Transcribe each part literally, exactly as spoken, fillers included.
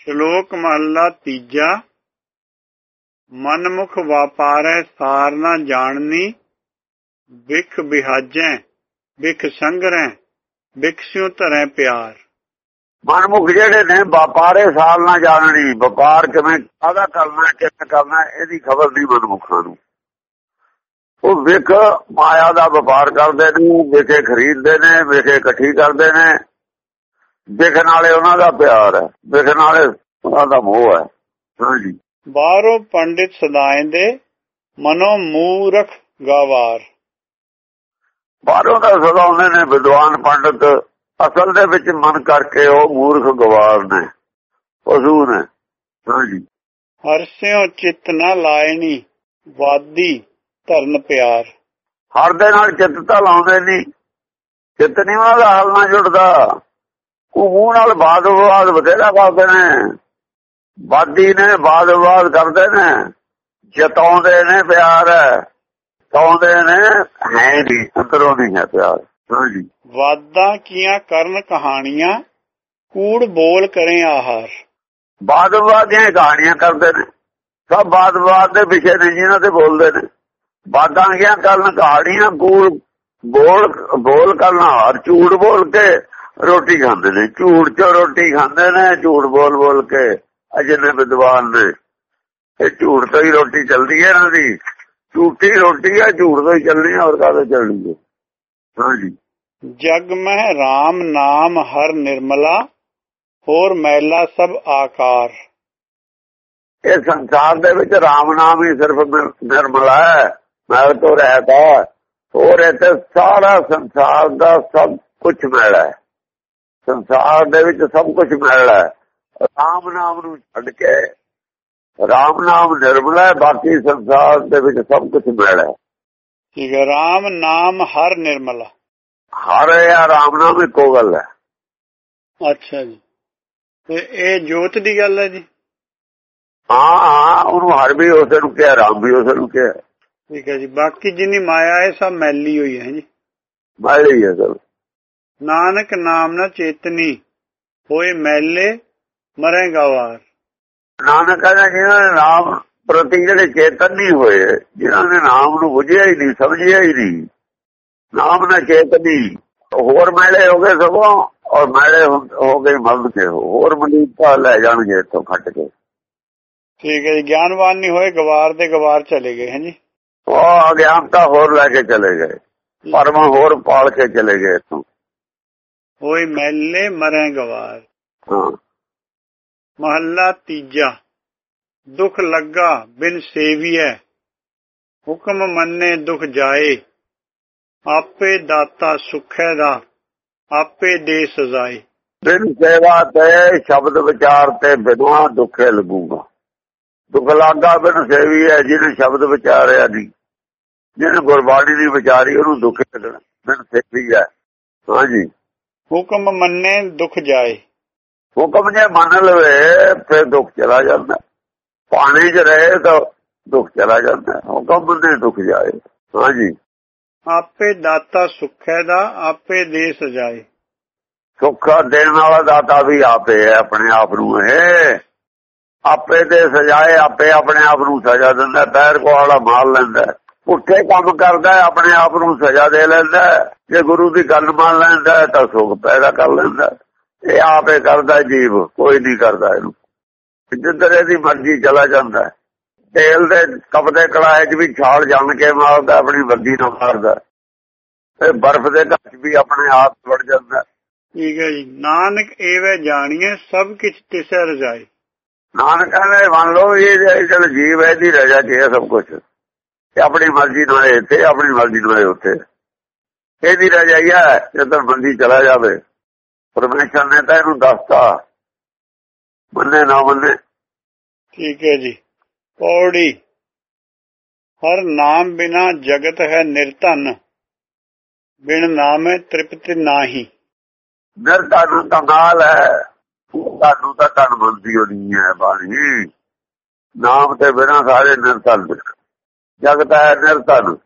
ਸ਼ਲੋਕ ਮਹਲਾ ਤੀਜਾ। ਮਨਮੁਖ ਵਾਪਾਰੈ ਸਾਰ ਨਾ ਜਾਣਨੀ, ਬਿਖ ਬਿਹਾਜੈ ਬਿਖ ਸੰਗਰੈ ਬਿਖ ਸਿਉ ਧਰੈ ਪਿਆਰ। ਮਨਮੁਖ ਜਿਹੜੇ ਨੇ ਵਪਾਰੇ ਸਾਲ ਨਾ ਜਾਣਨੀ, ਵਪਾਰ ਕਿਵੇਂ ਕਾਹਦਾ ਕਰਨਾ ਕਿਵੇਂ ਕਰਨਾ ਇਹਦੀ ਖਬਰ ਨਹੀਂ ਮਨਮੁਖਾਂ ਨੂੰ। ਉਹ ਵਿਖ ਮਾਇਆ ਦਾ ਵਪਾਰ ਕਰਦੇ ਨੇ, ਵਿਖੇ ਖਰੀਦਦੇ ਨੇ, ਵਿਖੇ ਇਕੱਠੀ ਕਰਦੇ ਨੇ। ਵਿਖ ਨਾਲੇ ਉਹਨਾਂ ਦਾ ਪਿਆਰ ਹੈ, ਵਿਖ ਨਾਲੇ ਉਹਨਾਂ ਦਾ ਮੋਹ ਹੈ। ਹਾਂਜੀ। ਬਾਹਰੋਂ ਪੰਡਿਤ ਸਦਾਇਂਦੇ, ਮਨੋਂ ਮੂਰਖ ਗਾਵਾਰ। ਬਾਹਰੋਂ ਤਾਂ ਸਦਾਉਂਦੇ ਨੇ ਵਿਦਵਾਨ ਪੰਡਿਤ, ਅਸਲ ਦੇ ਵਿੱਚ ਮਨ ਕਰਕੇ ਉਹ ਮੂਰਖ ਗਵਾਰ ਨੇ, ਪਸ਼ੂ ਨੇ। ਹਾਂਜੀ। ਹਰਸਿਓ ਚਿੱਤ ਨਾ ਲਾਇਣੀ, ਵਾਦੀ ਧਰਨ ਪਿਆਰ। ਹਰ ਦੇ ਨਾਲ ਚਿੱਤ ਤਾਂ ਲਾਉਂਦੇ ਨਹੀਂ, ਚਿੱਤ ਨਹੀਂ ਉਹਨਾਂ ਦਾ ਹਾਲ ਨਾਲ ਜੁੜਦਾ। ਉਹ ਮੂੰਹ ਨਾਲ ਬਾਦ ਵਿਵਾਦ ਬਥੇਰਾ ਕਰਦੇ ਨੇ, ਵਾਦੀ ਨੇ, ਬਾਦ ਵਿਵਾਦ ਕਰਦੇ ਨੇ, ਜਤਾਉਂਦੇ ਨੇ ਪਿਆਰ, ਤਾਉਂਦੇ ਨੇ ਹੈ ਨਹੀਂ, ਅੰਦਰੋਂ ਨਹੀਂ ਹੈ ਪਿਆਰ। ਹਾਂਜੀ। ਵਾਦਾਂ ਕੀਆਂ ਕਰਨ ਕਹਾਣੀਆਂ, ਕੂੜ ਬੋਲ ਕਰੇ ਆਹਾਰ। ਬਾਦ ਵਿਵਾਦ ਦੀਆਂ ਕਹਾਣੀਆਂ ਕਰਦੇ ਨੇ, ਸਭ ਬਾਦ ਵਿਵਾਦ ਦੇ ਵਿਸ਼ੇ ਨੇ ਜਿਹਨਾਂ ਤੇ ਬੋਲਦੇ ਨੇ। ਬਾਦਾਂ ਕੀਆਂ ਕਰਨ ਕਹਾਣੀਆਂ, ਕੂੜ ਬੋਲ ਬੋਲ ਕਰਨਾ ਹਾਰ। ਝੂਠ ਬੋਲ ਕੇ ਰੋਟੀ ਖਾਂਦੇ ਨੇ, ਝੂਠ ਚ ਰੋਟੀ ਖਾਂਦੇ ਨੇ, ਝੂਠ ਬੋਲ ਬੋਲ ਕੇ। ਅਜਿਹੇ ਵਿਦਵਾਨ ਨੇ, ਇਹ ਝੂਠ ਤੋਂ ਹੀ ਰੋਟੀ ਚੱਲਦੀ ਹੈ ਇਹਨਾਂ ਦੀ। ਝੂਠੀ ਰੋਟੀ ਹੈ, ਝੂਠ ਤੋਂ ਹੀ ਚੱਲਣੀ ਹੈ, ਹੋਰ ਕਾਹਦੇ ਚੱਲਣੀ ਹੈ। ਹਾਂਜੀ। ਜਗ ਮਹਿ ਰਾਮ ਨਾਮ ਹਰ ਨਿਰਮਲਾ, ਹੋਰ ਮੈਲਾ ਸਭ ਆਕਾਰ। ਇਹ ਸੰਸਾਰ ਦੇ ਵਿੱਚ ਰਾਮ ਨਾਮ ਹੀ ਸਿਰਫ ਨਿਰਮਲਾ ਹੈ, ਮੈਲ ਤੋਂ ਰਹਿਤ ਹੈ। ਹੋਰ ਇੱਥੇ ਸਾਰਾ ਸੰਸਾਰ ਦਾ ਸਭ ਕੁਝ ਮੈਲ ਹੈ, ਸੰਸਾਰ ਦੇ ਵਿੱਚ ਸਭ ਕੁਝ ਮੈਲ ਹੈ। ਰਾਮ ਨਾਮ ਨੂੰ ਛੱਡ ਕੇ ਰਾਮ ਨਾਮ ਨਿਰਮਲਾ ਹੈ, ਬਾਕੀ ਸੰਸਾਰ ਦੇ ਵਿੱਚ ਸਭ ਕੁਝ ਮੈਲ ਹੈ। ਠੀਕ ਹੈ। ਰਾਮ ਨਾਮ ਹਰ ਨਿਰਮਲਾ, ਹਰ ਜਾਂ ਰਾਮ ਨਾਮ ਇੱਕੋ ਗੱਲ ਹੈ। ਅੱਛਾ ਜੀ। ਤੇ ਇਹ ਜੋਤ ਦੀ ਗੱਲ ਹੈ ਜੀ। ਹਾਂ ਹਾਂ, ਉਹਨੂੰ ਹਰ ਵੀ ਉਸੇ ਨੂੰ ਕਿਹਾ, ਰਾਮ ਵੀ ਉਸੇ ਨੂੰ ਕਿਹਾ। ਠੀਕ ਹੈ ਜੀ। ਬਾਕੀ ਜਿੰਨੀ ਮਾਇਆ ਹੈ ਸਭ ਮੈਲੀ ਹੋਈ ਹੈ ਜੀ, ਮੈਲੀ ਹੈ ਸਭ। ਨਾਨਕ ਨਾਮ ਨਾ ਚੇਤਨੀ, ਹੋਏ ਮੈਲੇ ਮਰੇ ਗਵਾਰ। ਨਾਨਕ ਕਹਿੰਦਾ ਜਿਹਨਾਂ ਨੇ ਨਾਮ ਪ੍ਰਤੀ ਜਿਹੜੇ ਚੇਤਨ ਨਹੀਂ ਹੋਏ, ਜਿਹਨਾਂ ਨੇ ਨਾਮ ਨੂੰ ਬੁਝਿਆ ਹੀ ਨਹੀਂ, ਸਮਝਿਆ ਹੀ ਨਹੀਂ, ਨਾਮ ਨਾ ਚੇਤਨੀ, ਹੋਰ ਮੈਲੇ ਹੋ ਗਏ ਸਗੋਂ, ਔਰ ਮੈਲੇ ਹੋ ਗਏ ਮਨ ਕੇ, ਹੋਰ ਮਲੀਨਤਾ ਲੈ ਜਾਣਗੇ ਇੱਥੋਂ ਖੱਟ ਕੇ। ਠੀਕ ਹੈ ਜੀ। ਗਿਆਨਵਾਨ ਨਹੀਂ ਹੋਏ, ਗਵਾਰ ਦੇ ਗਵਾਰ ਚਲੇ ਗਏ ਹੈ ਜੀ। ਉਹ ਅਗਿਆਨਤਾ ਹੋਰ ਲੈ ਕੇ ਚਲੇ ਗਏ, ਪਰਮ ਹੋਰ ਪਾਲ ਕੇ ਚਲੇ ਗਏ ਇੱਥੋਂ। ਹੋਏ ਮੈਲੇ ਮਰੇ ਗਵਾਰ। ਹਾਂ। ਮਹੱਲਾ ਤੀਜਾ। ਦੁਖ ਲੱਗਾ ਬਿਨ ਸੇਵੀਐ, ਹੁਕਮ ਮੰਨੇ ਦੁਖ ਜਾਏ। ਆਪੇ ਦਾਤਾ ਸੁਖੈ ਦਾ, ਆਪੇ ਦੇ ਸਜ਼ਾਏ। ਬਿਨ ਸੇਵਾ ਤੇ ਸ਼ਬਦ ਵਿਚਾਰ ਤੇ ਬਿਨਾਂ ਦੁੱਖੇ ਲੱਗੂਗਾ। ਦੁੱਖ ਲੱਗਾ ਬਿਨ ਸੇਵੀ ਹੈ, ਜਿਹਨੇ ਸ਼ਬਦ ਵਿਚਾਰਿਆ ਨਹੀਂ, ਜਿਹਨੇ ਗੁਰਬਾਣੀ ਦੀ ਵਿਚਾਰੀ, ਉਹਨੂੰ ਦੁੱਖ ਲੱਗਣਾ। ਬਿਨ ਸੇਵੀ ਹੈ। ਹਾਂਜੀ। ਹੁਕਮ ਮੰਨੇ ਦੁੱਖ ਜਾਏ। ਹੁਕਮ ਜੇ ਮੰਨ ਲਵੇ ਫਿਰ ਦੁੱਖ ਚਲਾ ਜਾਂਦਾ। ਪਾਣੀ 'ਚ ਰਹੇ ਤਾਂ ਦੁੱਖ ਚਲਾ ਜਾਂਦਾ, ਹੁਕਮ ਮੰਨੇ ਦੁੱਖ ਜਾਏ। ਹਾਂਜੀ। ਆਪੇ ਦਾਤਾ ਸੁਖੈ ਦਾ, ਆਪੇ ਦੇ ਸਜਾਏ। ਸੁੱਖ ਦੇਣ ਵਾਲਾ ਦਾਤਾ ਵੀ ਆਪੇ ਹੈ, ਆਪਣੇ ਆਪ ਨੂੰ ਇਹ ਆਪੇ ਦੇ ਸਜਾਏ। ਆਪੇ ਆਪਣੇ ਆਪ ਨੂੰ ਸਜ਼ਾ ਦਿੰਦਾ, ਪੈਰ ਕੋਲਾ ਮਾਰ ਲੈਂਦਾ, ਪੁੱਠੇ ਕੰਮ ਕਰਦਾ ਆਪਣੇ ਆਪ ਨੂੰ ਸਜ਼ਾ ਦੇ ਲੈਂਦਾ। ਜੇ ਗੁਰੂ ਦੀ ਗੱਲ ਮੰਨ ਲੈਂਦਾ ਤਾਂ ਸੁੱਖ ਪੈਦਾ ਕਰ ਲੈਂਦਾ। ਇਹ ਆਪੇ ਕਰਦਾ ਜੀਵ, ਕੋਈ ਨਹੀਂ ਕਰਦਾ ਇਹਨੂੰ। ਜਿੱਧਰ ਇਹਦੀ ਮਰਜ਼ੀ ਚਲਾ ਜਾਂਦਾ। ਤੇਲ ਦੇ ਕਪਦੇ ਕੜਾਹੇ 'ਚ ਵੀ ਛਾਲ ਜਾਣ ਕੇ ਮਾਰਦਾ, ਆਪਣੀ ਮਰਜ਼ੀ ਨਾਲ ਮਾਰਦਾ। ਇਹ ਬਰਫ਼ ਦੇ ਘਰ 'ਚ ਵੀ ਆਪਣੇ ਆਪ ਵੜ ਜਾਂਦਾ। ਠੀਕ ਹੈ ਜੀ। ਨਾਨਕ ਏਵੇਂ ਜਾਣੀਏ, ਸਭ ਕੁਛ ਤਿਸੈ ਰਜਾਏ। ਨਾਨਕ ਕਹਿੰਦੇ ਮੰਨ ਲਓ ਇਹ ਚਲ ਜੀਵ ਹੈ, ਇਹਦੀ ਰਜਾ 'ਚ ਹੈ ਸਭ ਕੁਛ। ਤੇ ਆਪਣੀ ਮਰਜ਼ੀ ਨਾਲ ਇੱਥੇ, ਆਪਣੀ ਮਰਜ਼ੀ ਨਾਲ ਉੱਥੇ, ਇਹਦੀ ਰਜਾਈ ਹੈ। ਜਦੋਂ ਬੰਦੀ ਚਲਾ ਜਾਵੇ, ਪਰਮੇਸ਼ਰ ਨੇ ਤਾਂ ਇਹਨੂੰ ਦੱਸਤਾ, ਮੰਨੇ ਨਾ ਮੰਨੇ। ਠੀਕ ਹੈ ਜੀ। ਪੌੜੀ। ਹਰ ਨਾਮ ਬਿਨਾ ਜਗਤ ਹੈ ਨਿਰਧਨ, ਬਿਨ ਨਾਮੇ ਤ੍ਰਿਪਤ ਨਾਹੀ। ਨਿਰਧਨ ਕੰਗਾਲ ਹੈ, ਤੁਹਾਨੂੰ ਤਾਂ ਧਨ ਮੰਦੀ ਹੋਣੀ ਹੈ ਬਾਣੀ। ਨਾਮ ਤੇ ਬਿਨਾ ਸਾਰੇ ਨਿਰਧਨ। ਜਗਤ ਹੈ ਨਿਰਧਨ,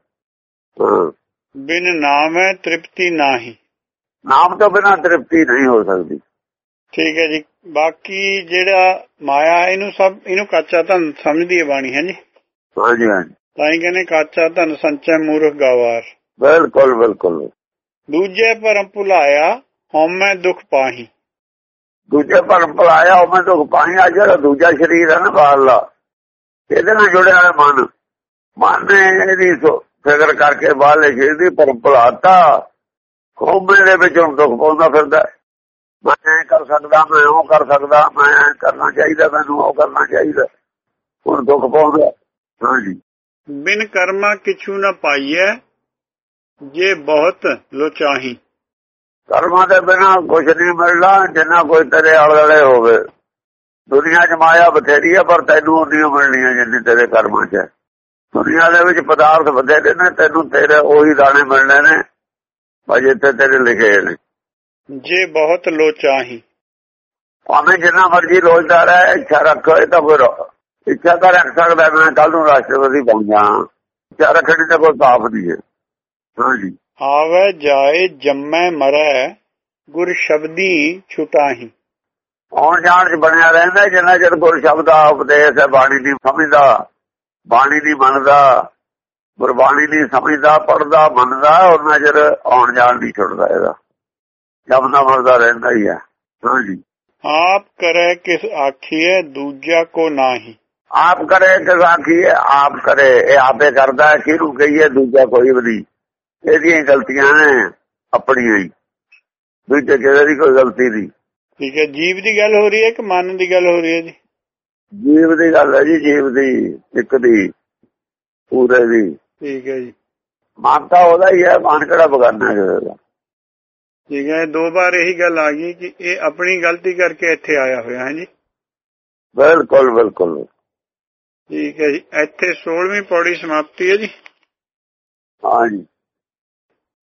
ਬਿਨ ਨਾਮੇ ਤ੍ਰਿਪਤੀ ਨਾਹੀ। ਨਾਮ ਤੋਂ ਬਿਨਾ ਤ੍ਰਿਪਤੀ ਨਹੀਂ ਹੋ ਸਕਦੀ। ਠੀਕ ਹੈ ਜੀ। ਬਾਕੀ ਜਿਹੜਾ ਮਾਇਆ ਇਹਨੂੰ ਸਭ ਇਹਨੂੰ ਕੱਚਾ ਧਨ ਸਮਝਦੀ ਹੈ ਬਾਣੀ ਹੈ ਜੀ। ਹਾਂਜੀ ਹਾਂਜੀ ਤਾਂ ਹੀ ਕਹਿੰਦੇ ਕੱਚਾ ਧਨ ਸੰਚੈ ਮੂਰਖ ਗਵਾਰ। ਬਿਲਕੁਲ ਬਿਲਕੁਲ। ਦੂਜੇ ਭਰਮ ਭੁਲਾਇਆ ਹਉਮੈ ਦੁਖ ਪਾਹੀ। ਦੂਜੇ ਭਰਮ ਭੁਲਾਇਆ ਹਉਮੈ ਦੁਖ ਪਾਹੀ। ਆ ਜਿਹੜਾ ਦੂਜਾ ਸਰੀਰ ਹੈ ਨਾ ਬਾਹਰਲਾ, ਇਹਦੇ ਨਾਲ ਜੁੜਿਆ ਹੋਇਆ ਮਨ, ਮਨ ਨੇ ਇਹਦੀ ਫਿਕਰ ਕਰਕੇ ਬਾਹਰਲੇ ਸਰੀਰ ਦੀ ਭਰਮ ਭੁਲਾਤਾ। ਹਉਮੈ ਦੇ ਵਿੱਚ ਹੁਣ ਦੁੱਖ ਪਾਉਂਦਾ ਫਿਰਦਾ। ਮੈਂ ਐਂ ਕਰ ਸਕਦਾ, ਮੈਂ ਉਹ ਕਰ ਸਕਦਾ, ਮੈਂ ਐਂ ਕਰਨਾ ਚਾਹੀਦਾ, ਮੈਨੂੰ ਉਹ ਕਰਨਾ ਚਾਹੀਦਾ, ਹੁਣ ਦੁੱਖ ਪਾਉਂਦਾ। ਹਾਂਜੀ। ਬਿਨ ਕਰਮਾ ਕਿਛੂ ਨਾ ਪਾਈਐ ਜੇ ਬਹੁਤ ਲੋਚਾਹੀ। ਕਰਮਾਂ ਦੇ ਬਿਨਾਂ ਕੁਛ ਨਹੀਂ ਮਿਲਣਾ ਜਿੰਨਾ ਕੋਈ ਤੇਰੇ ਆਲੇ ਦੁਆਲੇ ਹੋਵੇ। ਦੁਨੀਆ 'ਚ ਮਾਇਆ ਬਥੇਰੀ ਹੈ ਪਰ ਤੈਨੂੰ ਉਨੀਆਂ ਮਿਲਣੀਆਂ ਜਿੰਨੀ ਤੇਰੇ ਕਰਮਾਂ 'ਚ। ਦੁਨੀਆ ਦੇ ਵਿੱਚ ਪਦਾਰਥ ਬਥੇਰੇ ਨੇ, ਤੈਨੂੰ ਤੇਰੇ ਉਹੀ ਦਾਣੇ ਮਿਲਣੇ ਨੇ ਭਾਵੇਂ ਇੱਥੇ ਤੇਰੇ ਲਿਖੇ ਨੇ। ਜੇ ਬਹੁਤ ਲੋਚਾਹੀ, ਭਾਵੇਂ ਜਿੰਨਾ ਮਰਜ਼ੀ ਲੋਚਦਾ ਰਹੇ, ਇੱਛਾ ਰੱਖ। ਇਹ ਤਾਂ ਕੋਈ ਇੱਛਾ ਤਾਂ ਰੱਖ ਸਕਦਾ ਮੈਂ ਕੱਲ ਨੂੰ ਰਾਸ਼ਟਰਪਤੀ ਬਣ ਜਾ, ਇੱਛਾ ਰੱਖਣੀ ਤਾਂ ਕੋਈ ਪਾਪ ਨਹੀਂ ਹੈ। ਹਾਂਜੀ। ਆਵੇ ਜਾਏ ਜੰਮੈ ਮਰੈ ਗੁਰ ਸ਼ਬਦੀ ਛੁਟਾਹੀ। ਆਉਣ ਜਾਣ 'ਚ ਬਣਿਆ ਰਹਿੰਦਾ ਜਿੰਨਾ ਚਿਰ ਗੁਰ ਸ਼ਬਦ ਦਾ ਉਪਦੇਸ਼ ਹੈ, ਬਾਣੀ ਨਹੀਂ ਸਮਝਦਾ, ਬਾਣੀ ਨਹੀਂ ਮੰਨਦਾ, ਗੁਰਬਾਣੀ ਨਹੀਂ ਸਮਝਦਾ, ਪੜ੍ਹਦਾ, ਮੰਨਦਾ, ਉਹਨਾਂ ਚਿਰ ਆਉਣ ਜਾਣ ਨਹੀਂ ਛੁੱਟਦਾ। ਇਹਦਾ ਜਪਦਾ ਮਰਦਾ ਰਹਿੰਦਾ ਹੀ ਹੈ। ਹਾਂਜੀ। ਆਪ ਕਰੇ ਕਿਸ ਆਖੀਏ ਦੂਜਾ ਕੋ ਨਾਹੀ। ਆਪ ਕਰੇ ਕਿਸ ਆਖੀਏ, ਆਪ ਕਰੇ ਇਹ ਆਪੇ ਕਰਦਾ, ਕਿਹਨੂੰ ਕਹੀਏ ਦੂਜਾ ਕੋਈ ਵੀ ਨਹੀਂ। ਇਹਦੀਆਂ ਗਲਤੀਆਂ ਨੇ ਆਪਣੀਆਂ ਹੀ, ਦੂਜੇ ਕਿਸੇ ਦੀ ਕੋਈ ਗਲਤੀ ਨਹੀਂ। ਠੀਕ ਹੈ। ਜੀਵ ਦੀ ਗੱਲ ਹੋ ਰਹੀ ਹੈ ਕਿ ਮਨ ਦੀ ਗੱਲ ਹੋ ਰਹੀ ਹੈ ਜੀ? ਜੀਵ ਦੀ ਗੱਲ ਹੈ ਜੀ, ਜੀਵ ਦੀ, ਇੱਕ ਦੀ, ਪੂਰੇ ਦੀ। ਠੀਕ ਹੈ ਜੀ। ਮਨ ਤਾਂ ਉਹਦਾ ਹੀ ਹੈ, ਮਨ ਕਿਹੜਾ ਬਗਾਨਾ ਕਿਸੇ ਦਾ। ਠੀਕ ਹੈ। ਦੋ ਵਾਰ ਇਹੀ ਗੱਲ ਆ ਗਈ ਕਿ ਇਹ ਆਪਣੀ ਗਲਤੀ ਕਰਕੇ ਇੱਥੇ ਆਇਆ ਹੋਇਆ ਹੈ ਜੀ। ਬਿਲਕੁਲ ਬਿਲਕੁਲ। ਠੀਕ ਹੈ ਜੀ। ਇੱਥੇ ਸੋਲਵੀਂ ਪੌੜੀ ਸਮਾਪਤੀ ਹੈ ਜੀ। ਹਾਂਜੀ।